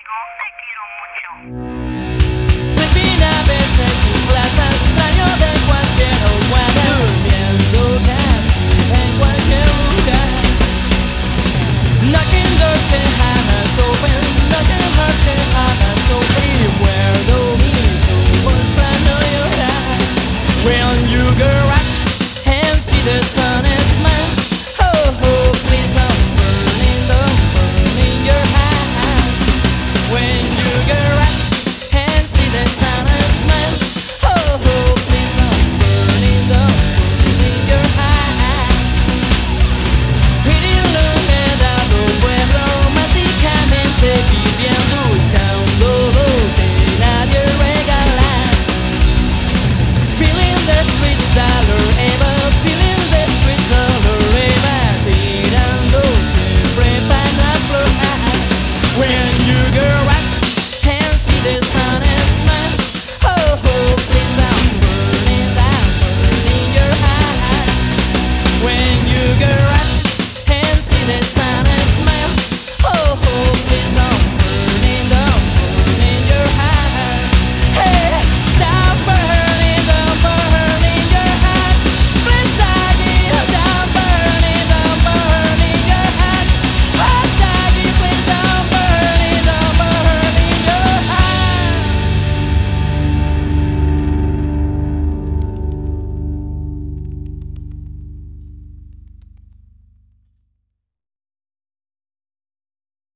te quiero mucho. Se vine a veces sin plaza, extraño de cualquier lugar, durmiendo casi en cualquier lugar. Knocking doors behind us open, knocking hearts behind us open. Where the winds always find your eye. When you go right and see the sun is mine. Oh, oh, please don't burn in your eye. When you go right and see the sun is mine. Oh, oh, please don't burn in your eye. Iluminado pueblo románticamente viviendo, buscando lo que nadie regala. Feeling the streets dollar ever, feeling the streets dollar ever, tirando siempre para la flor. When you go right and see the sun is mine. Oh, oh, please don't burn in your eye. When you go right